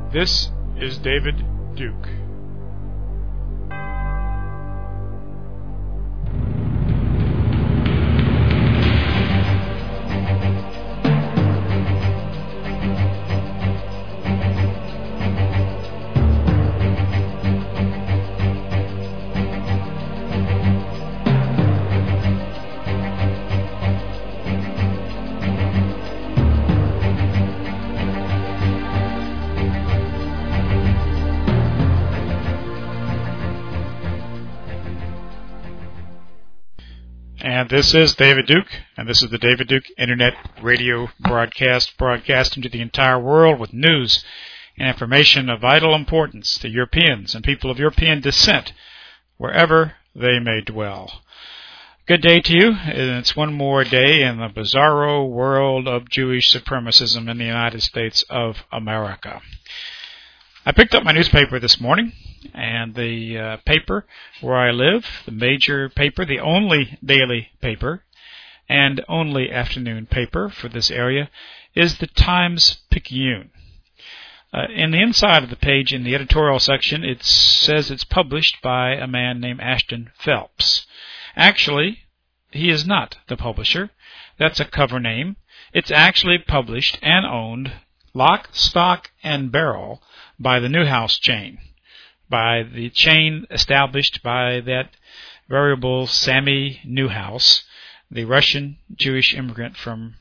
This is David Duke. And this is David Duke, and this is the David Duke Internet Radio broadcast, broadcasting to the entire world with news and information of vital importance to Europeans and people of European descent, wherever they may dwell. Good day to you, and it's one more day in the bizarro world of Jewish supremacism in the United States of America. I picked up my newspaper this morning, and the paper where I live, the major paper, the only daily paper, and only afternoon paper for this area, is the Times-Picayune. In the inside of the page, in the editorial section, it says it's published by a man named Ashton Phelps. Actually, he is not the publisher. That's a cover name. It's actually published and owned, lock, stock, and barrel, by the Newhouse chain, by the chain established by that variable Sammy Newhouse, the Russian Jewish immigrant from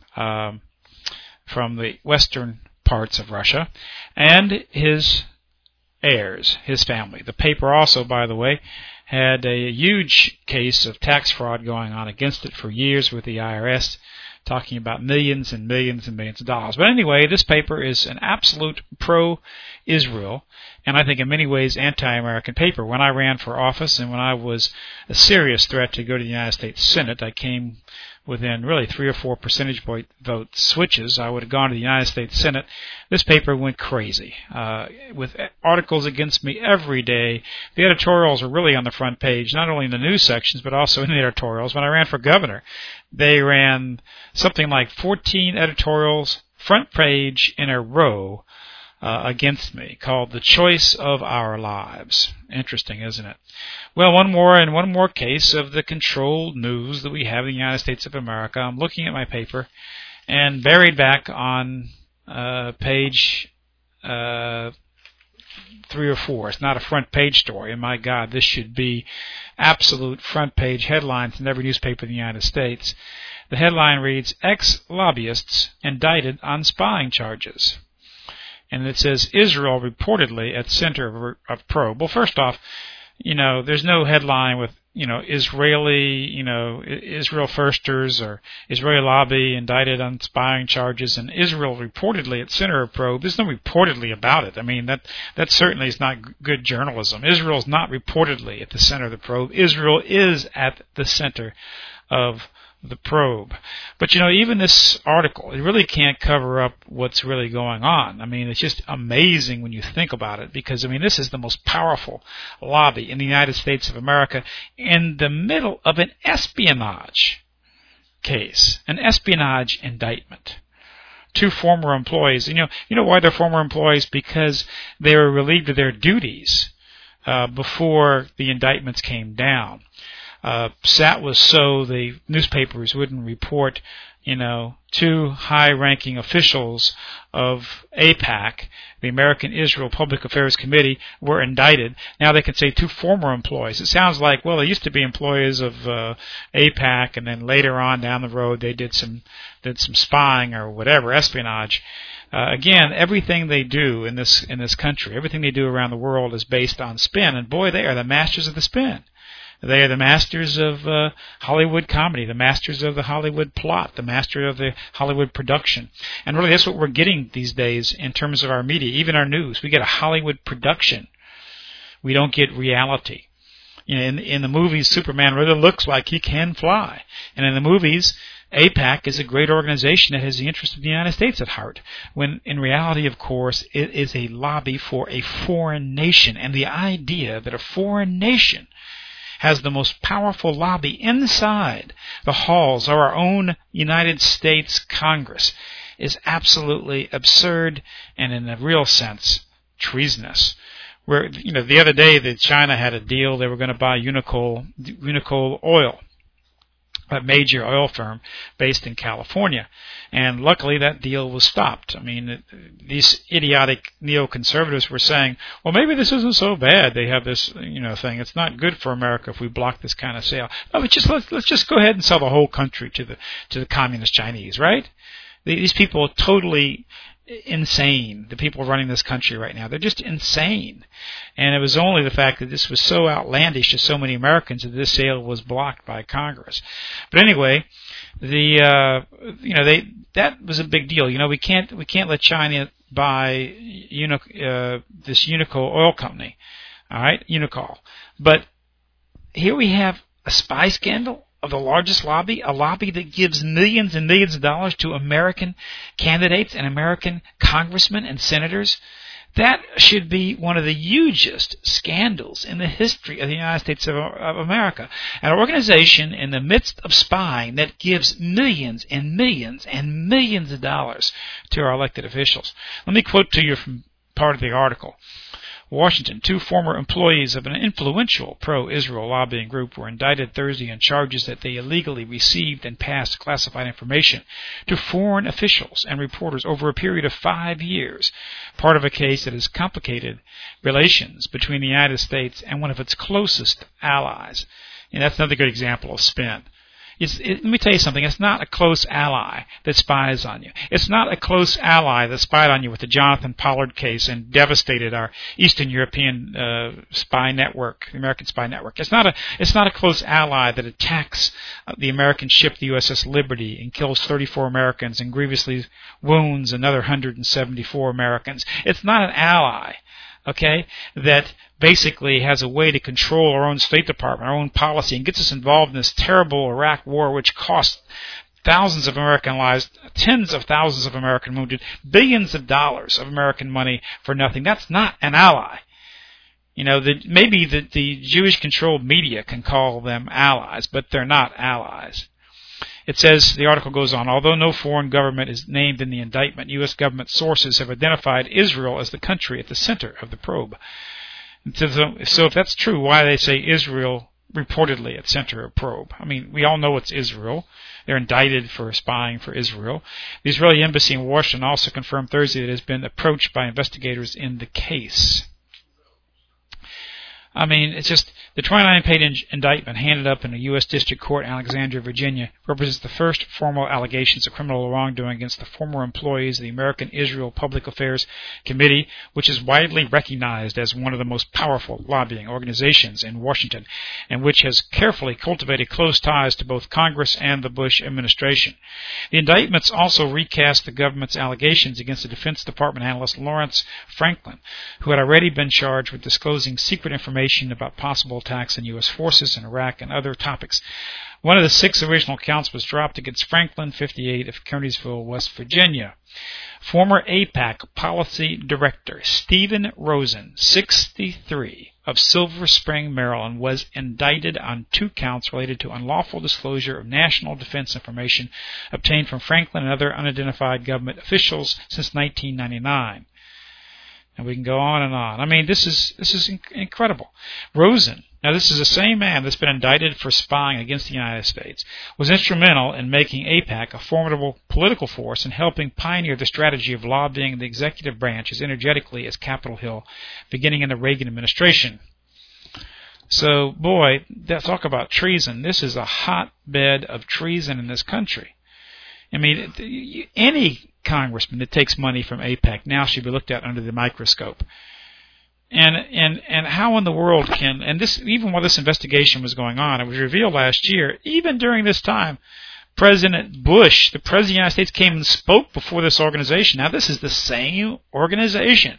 the western parts of Russia, and his heirs, his family. The paper also, by the way, had a huge case of tax fraud going on against it for years with the IRS, talking about millions and millions and millions of dollars. But anyway, this paper is an absolute pro-Israel, and I think in many ways anti-American paper. When I ran for office and when I was a serious threat to go to the United States Senate, I came within really 3 or 4 percentage point vote switches. I would have gone to the United States Senate. This paper went crazy with articles against me every day. The editorials are really on the front page, not only in the news sections, but also in the editorials. When I ran for governor, they ran something like 14 editorials, front page in a row, against me, called The Choice of Our Lives. Interesting, isn't it? Well, one more case of the controlled news that we have in the United States of America. I'm looking at my paper, and buried back on page 3 or 4. It's not a front page story, and my God, this should be absolute front page headlines in every newspaper in the United States. The headline reads, "Ex-lobbyists indicted on spying charges." And it says, Israel reportedly at center of probe. Well, first off, there's no headline with, Israel firsters or Israeli lobby indicted on spying charges and Israel reportedly at center of probe. There's no reportedly about it. I mean, that certainly is not good journalism. Israel's not reportedly at the center of the probe. Israel is at the center of the probe. But even this article, it really can't cover up what's really going on. I mean, it's just amazing when you think about it, because this is the most powerful lobby in the United States of America in the middle of an espionage case, an espionage indictment. 2 former employees. You know why they're former employees? Because they were relieved of their duties before the indictments came down. That was so the newspapers wouldn't report, 2 high-ranking officials of AIPAC, the American Israel Public Affairs Committee, were indicted. Now they can say 2 former employees. It sounds like, well, they used to be employees of AIPAC, and then later on down the road they did some spying or whatever, espionage. Again, everything they do in this country, everything they do around the world is based on spin, and boy, they are the masters of the spin. They are the masters of Hollywood comedy, the masters of the Hollywood plot, the master of the Hollywood production. And really that's what we're getting these days in terms of our media, even our news. We get a Hollywood production. We don't get reality. In the movies, Superman really looks like he can fly. And in the movies, AIPAC is a great organization that has the interest of the United States at heart, when in reality, of course, it is a lobby for a foreign nation. And the idea that a foreign nation has the most powerful lobby inside the halls of our own United States Congress is absolutely absurd and, in a real sense, treasonous. Where, the other day that China had a deal, they were going to buy Unocal Oil, a major oil firm based in California. And luckily that deal was stopped. I mean, these idiotic neoconservatives were saying, well, maybe this isn't so bad. They have this, thing. It's not good for America if we block this kind of sale. No, but let's just go ahead and sell the whole country to the communist Chinese, right? These people are totally insane. The people running this country right now, they're just insane. And it was only the fact that this was so outlandish to so many Americans that this sale was blocked by Congress. But anyway, that was a big deal. We can't let China buy this Unocal oil company. All right, Unocal. But here we have a spy scandal of the largest lobby, a lobby that gives millions and millions of dollars to American candidates and American congressmen and senators. That should be one of the hugest scandals in the history of the United States of America. An organization in the midst of spying that gives millions and millions and millions of dollars to our elected officials. Let me quote to you from part of the article. Washington, 2 former employees of an influential pro-Israel lobbying group were indicted Thursday on charges that they illegally received and passed classified information to foreign officials and reporters over a period of 5 years, part of a case that has complicated relations between the United States and one of its closest allies. And that's another good example of spin. Let me tell you something. It's not a close ally that spies on you. It's not a close ally that spied on you with the Jonathan Pollard case and devastated our Eastern European spy network, the American spy network. It's not a close ally that attacks the American ship, the USS Liberty, and kills 34 Americans and grievously wounds another 174 Americans. It's not an ally, okay, that basically has a way to control our own State Department, our own policy, and gets us involved in this terrible Iraq war, which cost thousands of American lives, tens of thousands of American wounded, billions of dollars of American money for nothing. That's not an ally. Maybe the Jewish-controlled media can call them allies, but they're not allies. It says, the article goes on, although no foreign government is named in the indictment, U.S. government sources have identified Israel as the country at the center of the probe. So if that's true, why do they say Israel reportedly at center of probe? I mean, we all know it's Israel. They're indicted for spying for Israel. The Israeli embassy in Washington also confirmed Thursday that it has been approached by investigators in the case. I mean, it's just the 29-page indictment handed up in a U.S. District Court in Alexandria, Virginia, represents the first formal allegations of criminal wrongdoing against the former employees of the American Israel Public Affairs Committee, which is widely recognized as one of the most powerful lobbying organizations in Washington, and which has carefully cultivated close ties to both Congress and the Bush administration. The indictments also recast the government's allegations against the Defense Department analyst Lawrence Franklin, who had already been charged with disclosing secret information about possible attacks on U.S. forces in Iraq and other topics. One of the 6 original counts was dropped against Franklin, 58, of Kearneysville, West Virginia. Former AIPAC Policy Director Stephen Rosen, 63, of Silver Spring, Maryland, was indicted on 2 counts related to unlawful disclosure of national defense information obtained from Franklin and other unidentified government officials since 1999. And we can go on and on. I mean, this is incredible. Rosen, now this is the same man that's been indicted for spying against the United States, was instrumental in making AIPAC a formidable political force and helping pioneer the strategy of lobbying the executive branch as energetically as Capitol Hill, beginning in the Reagan administration. So, boy, talk about treason. This is a hotbed of treason in this country. I mean, any congressman that takes money from AIPAC now should be looked at under the microscope. And how in the world can, and this, even while this investigation was going on, it was revealed last year, even during this time, President Bush, the President of the United States, came and spoke before this organization. Now, this is the same organization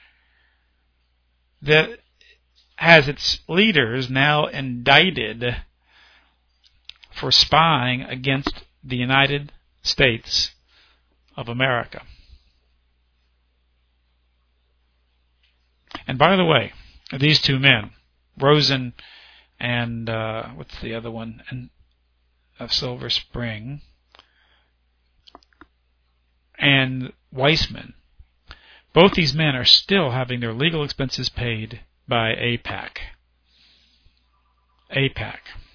that has its leaders now indicted for spying against the United States of America. And by the way, these 2 men, Rosen and what's the other one, and of Silver Spring, and Weissman, Both these men are still having their legal expenses paid by AIPAC. AIPAC.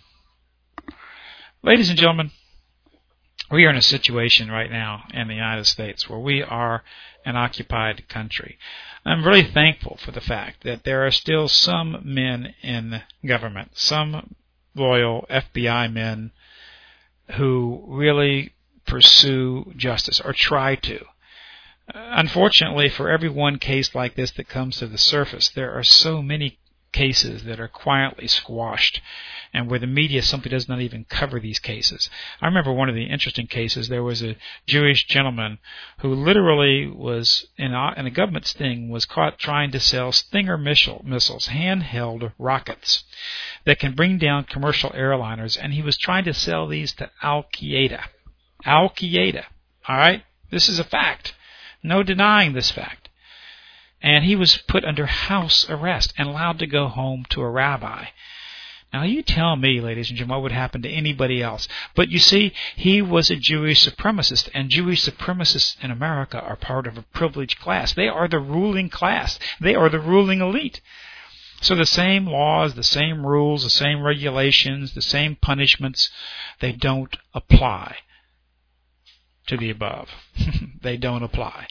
Ladies and gentlemen, we are in a situation right now in the United States where we are an occupied country. I'm really thankful for the fact that there are still some men in government, some loyal FBI men who really pursue justice or try to. Unfortunately, for every one case like this that comes to the surface, there are so many cases that are quietly squashed and where the media simply does not even cover these cases. I remember one of the interesting cases. There was a Jewish gentleman who literally was in a government sting, was caught trying to sell Stinger missiles, handheld rockets that can bring down commercial airliners, and he was trying to sell these to Al-Qaeda. Al-Qaeda. All right? This is a fact. No denying this fact. And he was put under house arrest and allowed to go home to a rabbi. Now you tell me, ladies and gentlemen, what would happen to anybody else. But you see, he was a Jewish supremacist, and Jewish supremacists in America are part of a privileged class. They are the ruling class. They are the ruling elite. So the same laws, the same rules, the same regulations, the same punishments, they don't apply to the above. They don't apply.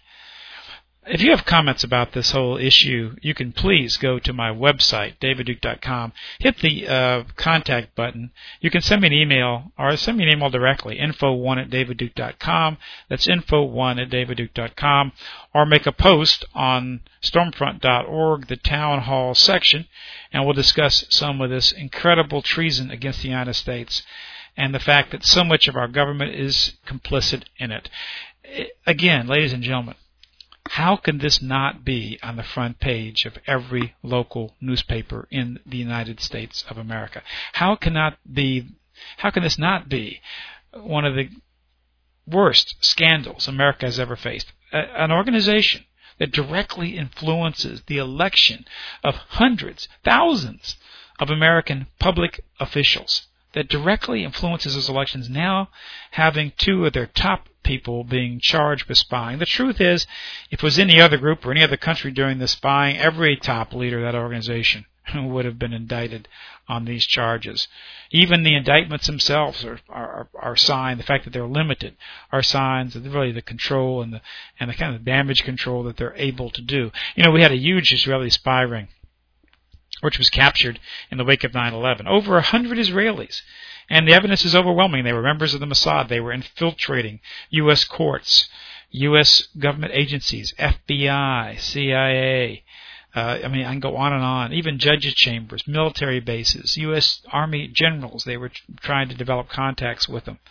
If you have comments about this whole issue, you can please go to my website, davidduke.com, hit the contact button. You can send me an email, or send me an email directly, info1@davidduke.com. That's info1@davidduke.com. Or make a post on stormfront.org, the town hall section, and we'll discuss some of this incredible treason against the United States and the fact that so much of our government is complicit in it. Again, ladies and gentlemen, how can this not be on the front page of every local newspaper in the United States of America? How can this not be one of the worst scandals America has ever faced? An organization that directly influences the election of hundreds, thousands of American public officials, that directly influences those elections, now having two of their top people being charged with spying. The truth is, if it was any other group or any other country doing the spying, every top leader of that organization would have been indicted on these charges. Even the indictments themselves are signs, the fact that they're limited, are signs of really the control and the kind of damage control that they're able to do. You know, we had a huge Israeli spy ring which was captured in the wake of 9/11. Over 100 Israelis. And the evidence is overwhelming. They were members of the Mossad. They were infiltrating U.S. courts, U.S. government agencies, FBI, CIA. I can go on and on. Even judges' chambers, military bases, U.S. Army generals. They were trying to develop contacts with them.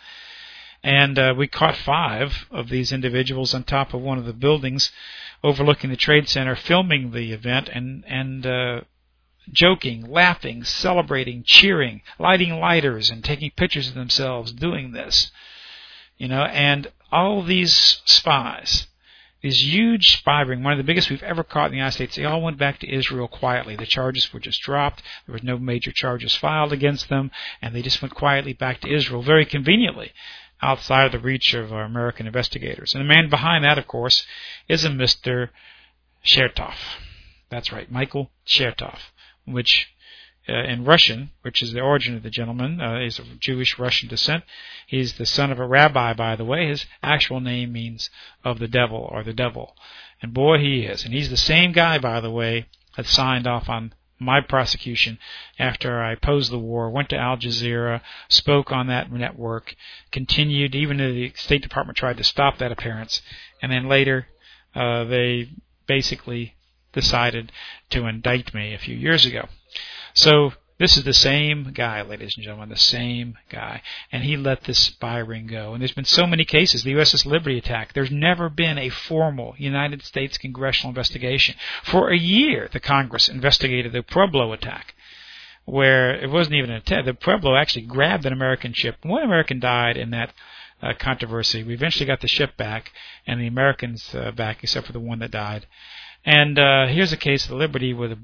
And we caught 5 of these individuals on top of one of the buildings overlooking the Trade Center, filming the event and joking, laughing, celebrating, cheering, lighting lighters, and taking pictures of themselves doing this. You know, and all these spies, these huge spy ring, one of the biggest we've ever caught in the United States, they all went back to Israel quietly. The charges were just dropped. There was no major charges filed against them, and they just went quietly back to Israel, very conveniently, outside of the reach of our American investigators. And the man behind that, of course, is a Mr. Chertoff. That's right, Michael Chertoff, which in Russian, which is the origin of the gentleman, is of Jewish Russian descent. He's the son of a rabbi, by the way. His actual name means of the devil, or the devil. And boy, he is. And he's the same guy, by the way, that signed off on my prosecution after I opposed the war, went to Al Jazeera, spoke on that network, continued, even though the State Department tried to stop that appearance, and then later they basically decided to indict me a few years ago. So this is the same guy, ladies and gentlemen, the same guy. And he let this spy ring go. And there's been so many cases. The USS Liberty attack. There's never been a formal United States congressional investigation. For a year, the Congress investigated the Pueblo attack, where it wasn't even an attack. The Pueblo actually grabbed an American ship. One American died in that controversy. We eventually got the ship back, and the Americans back, except for the one that died. And here's a case of the Liberty with a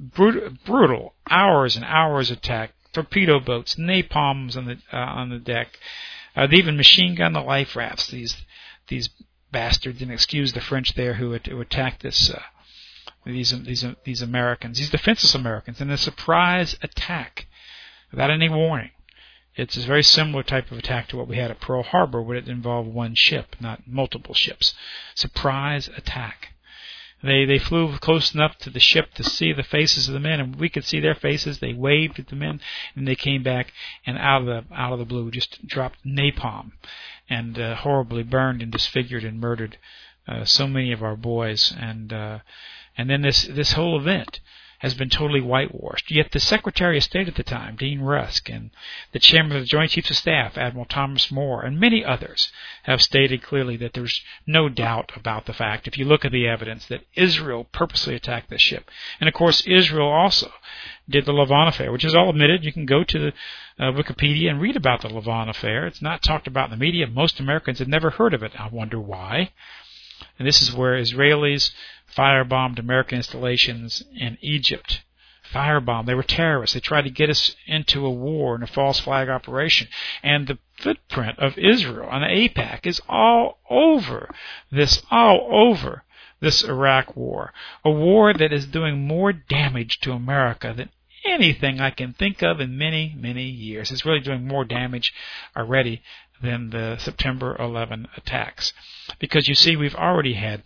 brutal hours and hours attack, torpedo boats, napalms on the deck. They even machine gun the life rafts. These bastards, and excuse the French there who attacked these Americans, these defenseless Americans, in a surprise attack without any warning. It's a very similar type of attack to what we had at Pearl Harbor, where it involved one ship, not multiple ships. Surprise attack. They flew close enough to the ship to see the faces of the men, and we could see their faces. They waved at the men, and they came back, and out of the blue just dropped napalm, and horribly burned and disfigured and murdered so many of our boys. And then this whole event has been totally whitewashed. Yet the Secretary of State at the time, Dean Rusk, and the Chairman of the Joint Chiefs of Staff, Admiral Thomas Moore, and many others have stated clearly that there's no doubt about the fact, if you look at the evidence, that Israel purposely attacked this ship. And of course, Israel also did the Lavon affair, which is all admitted. You can go to the Wikipedia and read about the Lavon affair. It's not talked about in the media. Most Americans have never heard of it. I wonder why. And this is where Israelis firebombed American installations in Egypt. Firebombed. They were terrorists. They tried to get us into a war and a false flag operation. And the footprint of Israel on the AIPAC is all over this Iraq war. A war that is doing more damage to America than anything I can think of in many, many years. It's really doing more damage already than the September 11 attacks. Because you see, we've already had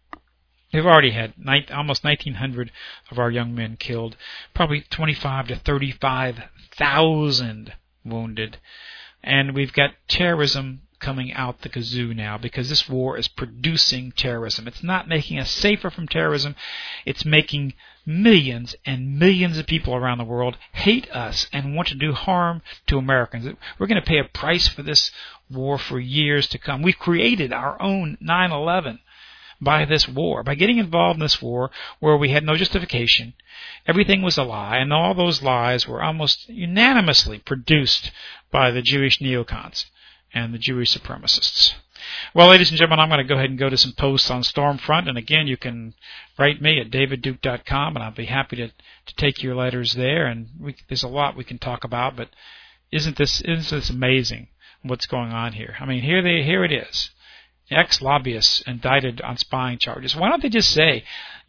almost 1,900 of our young men killed, probably 25 to 35,000 wounded, and we've got terrorism coming out the kazoo now, because this war is producing terrorism. It's not making us safer from terrorism. It's making millions and millions of people around the world hate us and want to do harm to Americans. We're going to pay a price for this war for years to come. We've created our own 9/11 by this war, by getting involved in this war where we had no justification. Everything was a lie, and all those lies were almost unanimously produced by the Jewish neocons and the Jewish supremacists. Well, ladies and gentlemen, I'm going to go ahead and go to some posts on Stormfront, and again, you can write me at davidduke.com, and I'll be happy to take your letters there, and there's a lot we can talk about, but isn't this amazing what's going on here? I mean, here it is. Ex-lobbyists indicted on spying charges. Why don't they just say,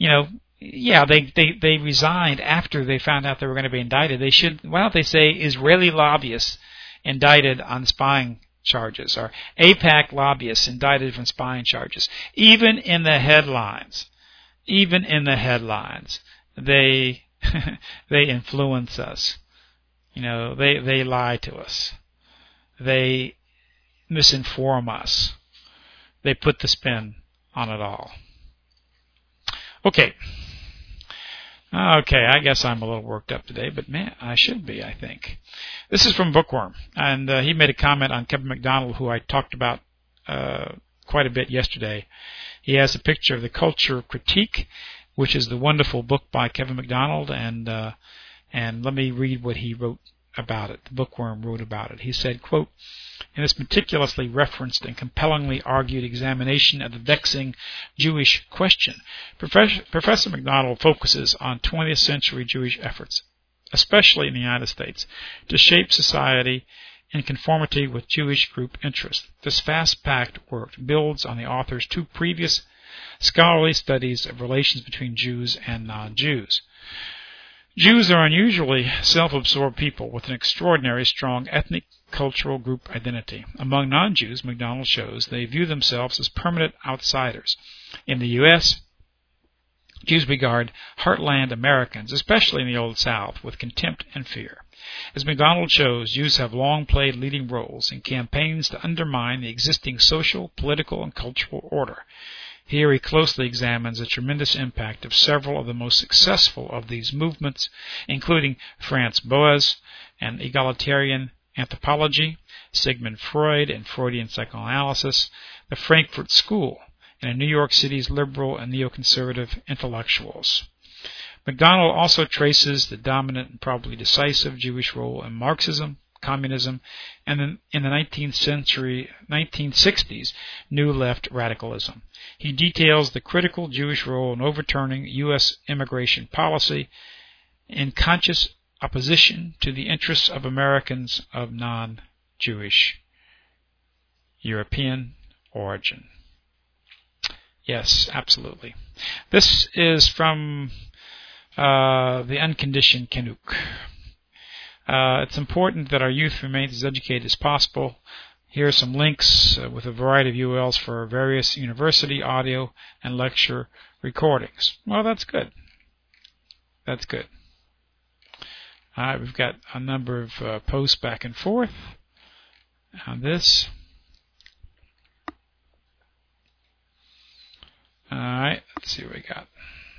they resigned after they found out they were going to be indicted. Why don't they say Israeli lobbyists indicted on spying charges, or AIPAC lobbyists indicted from spying charges? Even in the headlines, they influence us. They lie to us. They misinform us. They put the spin on it all. Okay, I guess I'm a little worked up today, but man, I should be, I think. This is from Bookworm, and he made a comment on Kevin MacDonald, who I talked about quite a bit yesterday. He has a picture of The Culture Critique, which is the wonderful book by Kevin MacDonald, and let me read what he wrote about it. The Bookworm wrote about it. He said, quote, "In this meticulously referenced and compellingly argued examination of the vexing Jewish question, Professor MacDonald focuses on 20th century Jewish efforts, especially in the United States, to shape society in conformity with Jewish group interests. This fast-packed work builds on the author's two previous scholarly studies of relations between Jews and non-Jews. Jews are unusually self-absorbed people with an extraordinary strong ethnic cultural group identity. Among non-Jews, MacDonald shows, they view themselves as permanent outsiders. In the U.S., Jews regard heartland Americans, especially in the Old South, with contempt and fear. As MacDonald shows, Jews have long played leading roles in campaigns to undermine the existing social, political, and cultural order. Here he closely examines the tremendous impact of several of the most successful of these movements, including Franz Boas and egalitarian anthropology, Sigmund Freud and Freudian psychoanalysis, the Frankfurt School, and New York City's liberal and neoconservative intellectuals. MacDonald also traces the dominant and probably decisive Jewish role in Marxism, communism, and in the 1960s, New Left radicalism. He details the critical Jewish role in overturning U.S. immigration policy in conscious opposition to the interests of Americans of non-Jewish European origin. Yes, absolutely. This is from The Unconditioned Canuck. It's important that our youth remains as educated as possible. Here are some links with a variety of URLs for various university audio and lecture recordings. Well, that's good. That's good. All right, we've got a number of posts back and forth on this. All right, let's see what we got.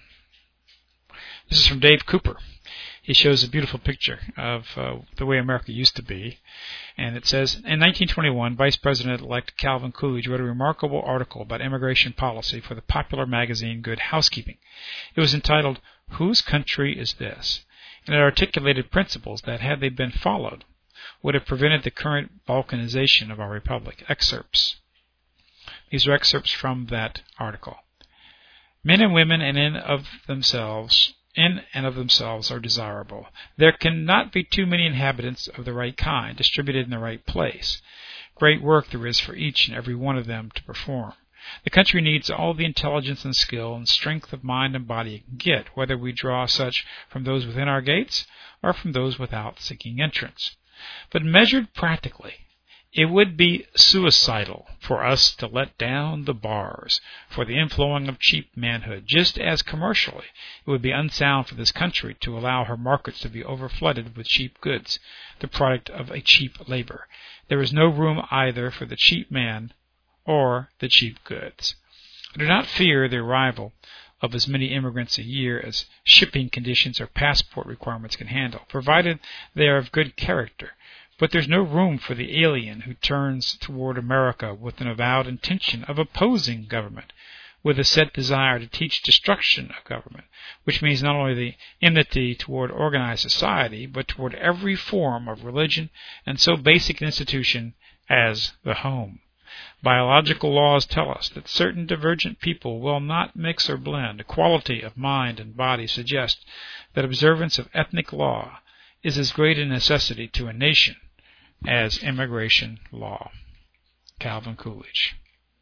This is from Dave Cooper. He shows a beautiful picture of the way America used to be. And it says, in 1921, Vice President-elect Calvin Coolidge wrote a remarkable article about immigration policy for the popular magazine Good Housekeeping. It was entitled, Whose Country Is This? And it articulated principles that, had they been followed, would have prevented the current balkanization of our republic. Excerpts. These are excerpts from that article. Men and women in and of themselves are desirable. There cannot be too many inhabitants of the right kind, distributed in the right place. Great work there is for each and every one of them to perform. The country needs all the intelligence and skill and strength of mind and body it can get, whether we draw such from those within our gates or from those without seeking entrance. But measured practically, it would be suicidal for us to let down the bars for the inflowing of cheap manhood, just as commercially it would be unsound for this country to allow her markets to be overflooded with cheap goods, the product of a cheap labor. There is no room either for the cheap man or the cheap goods. I do not fear the arrival of as many immigrants a year as shipping conditions or passport requirements can handle, provided they are of good character. But there's no room for the alien who turns toward America with an avowed intention of opposing government, with a set desire to teach destruction of government, which means not only the enmity toward organized society, but toward every form of religion and so basic an institution as the home. Biological laws tell us that certain divergent people will not mix or blend. Equality of mind and body suggests that observance of ethnic law is as great a necessity to a nation as immigration law. Calvin Coolidge.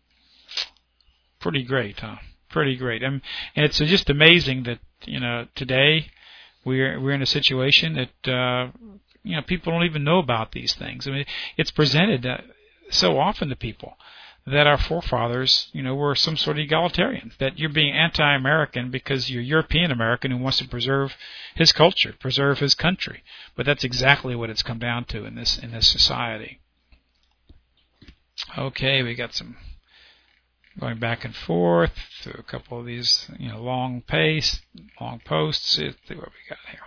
Pretty great, huh? Pretty great. And it's just amazing that, today we're in a situation that, people don't even know about these things. I mean, it's presented so often to people that our forefathers, were some sort of egalitarians, that you're being anti-American because you're European-American who wants to preserve his culture, preserve his country. But that's exactly what it's come down to in this society. Okay, we got some going back and forth through a couple of these, long posts. Let's see what we got here.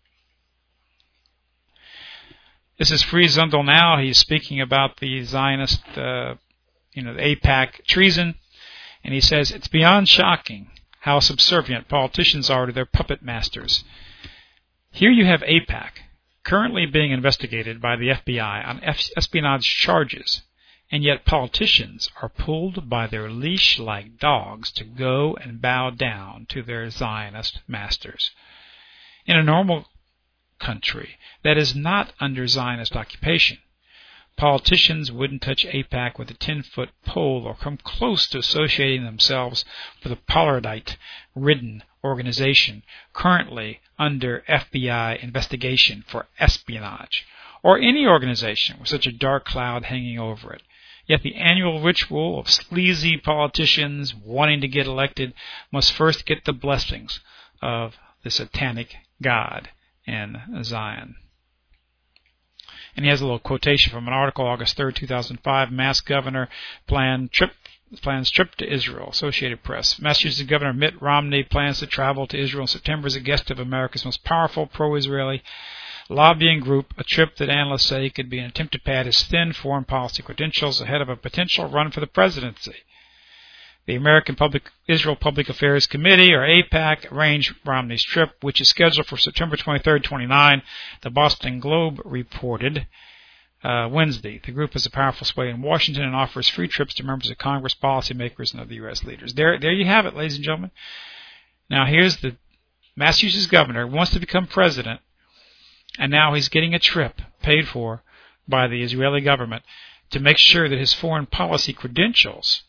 This is Free Zundel Now. He's speaking about the Zionist, the AIPAC treason, and he says, it's beyond shocking how subservient politicians are to their puppet masters. Here you have AIPAC, currently being investigated by the FBI on espionage charges, and yet politicians are pulled by their leash like dogs to go and bow down to their Zionist masters. In a normal country that is not under Zionist occupation, politicians wouldn't touch AIPAC with a 10-foot pole or come close to associating themselves with a Pollardite-ridden organization currently under FBI investigation for espionage, or any organization with such a dark cloud hanging over it. Yet the annual ritual of sleazy politicians wanting to get elected must first get the blessings of the satanic god in Zion. And he has a little quotation from an article, August 3rd, 2005, Mass Governor plans trip to Israel, Associated Press. Massachusetts Governor Mitt Romney plans to travel to Israel in September as a guest of America's most powerful pro-Israeli lobbying group, a trip that analysts say could be an attempt to pad his thin foreign policy credentials ahead of a potential run for the presidency. The American Israel Public Affairs Committee, or AIPAC, arranged Romney's trip, which is scheduled for September 23rd, 29. The Boston Globe reported Wednesday. The group has a powerful sway in Washington and offers free trips to members of Congress, policymakers, and other U.S. leaders. There you have it, ladies and gentlemen. Now here's the Massachusetts governor who wants to become president, and now he's getting a trip paid for by the Israeli government to make sure that his foreign policy credentials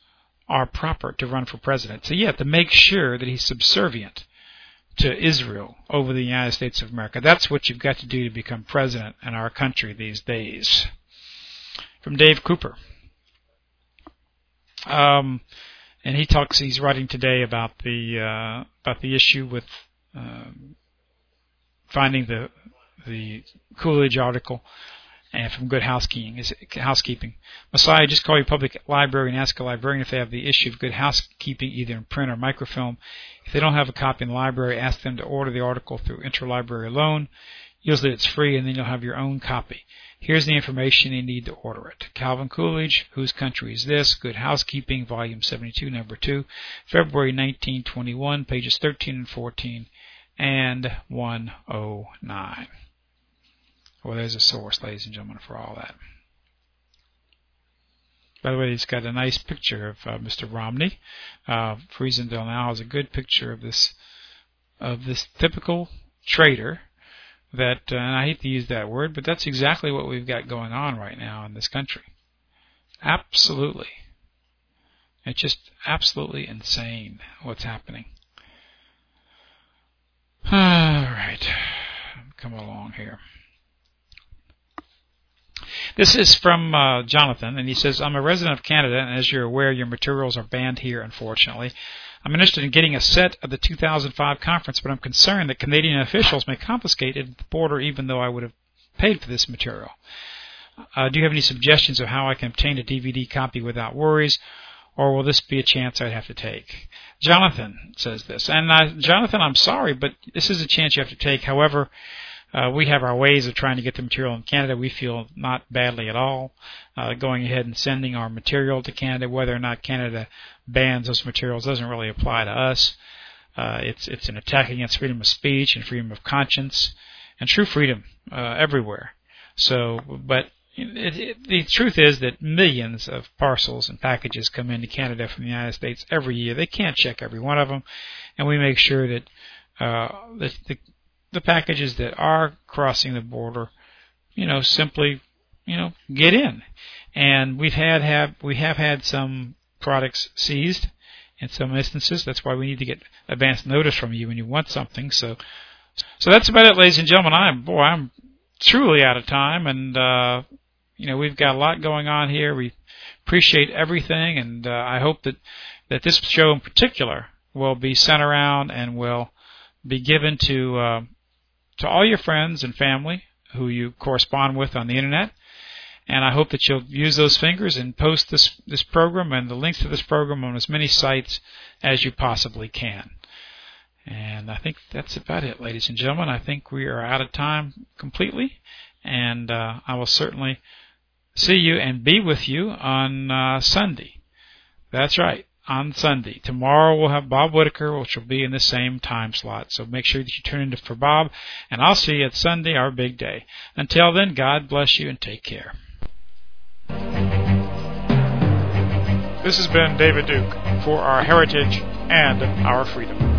are proper to run for president. So you have to make sure that he's subservient to Israel over the United States of America. That's what you've got to do to become president in our country these days. From Dave Cooper. And he's writing today about the issue with finding the Coolidge article, and from Good Housekeeping. Messiah, just call your public library and ask a librarian if they have the issue of Good Housekeeping, either in print or microfilm. If they don't have a copy in the library, ask them to order the article through interlibrary loan. Usually it's free, and then you'll have your own copy. Here's the information you need to order it. Calvin Coolidge, Whose Country Is This? Good Housekeeping, Volume 72, Number 2, February 1921, pages 13 and 14, and 109. Well, there's a source, ladies and gentlemen, for all that. By the way, he's got a nice picture of Mr. Romney. Friesendale now has a good picture of this typical traitor. That, and I hate to use that word, but that's exactly what we've got going on right now in this country. Absolutely. It's just absolutely insane what's happening. All right. Come along here. This is from Jonathan, and he says, I'm a resident of Canada, and as you're aware, your materials are banned here, unfortunately. I'm interested in getting a set of the 2005 conference, but I'm concerned that Canadian officials may confiscate it at the border even though I would have paid for this material. Do you have any suggestions of how I can obtain a DVD copy without worries, or will this be a chance I'd have to take? Jonathan says this. And Jonathan, I'm sorry, but this is a chance you have to take. However, we have our ways of trying to get the material in Canada. We feel not badly at all going ahead and sending our material to Canada. Whether or not Canada bans those materials doesn't really apply to us. It's an attack against freedom of speech and freedom of conscience and true freedom everywhere. So, but the truth is that millions of parcels and packages come into Canada from the United States every year. They can't check every one of them, and we make sure that the packages that are crossing the border, simply, get in. And we have had some products seized in some instances. That's why we need to get advance notice from you when you want something. So that's about it, ladies and gentlemen. I'm truly out of time, and we've got a lot going on here. We appreciate everything, and I hope that this show in particular will be sent around and will be given to all your friends and family who you correspond with on the internet. And I hope that you'll use those fingers and post this program and the links to this program on as many sites as you possibly can. And I think that's about it, ladies and gentlemen. I think we are out of time completely. And I will certainly see you and be with you on Sunday. That's right, on Sunday. Tomorrow we'll have Bob Whitaker, which will be in the same time slot. So make sure that you tune in for Bob. And I'll see you at Sunday, our big day. Until then, God bless you and take care. This has been David Duke for Our Heritage and Our Freedom.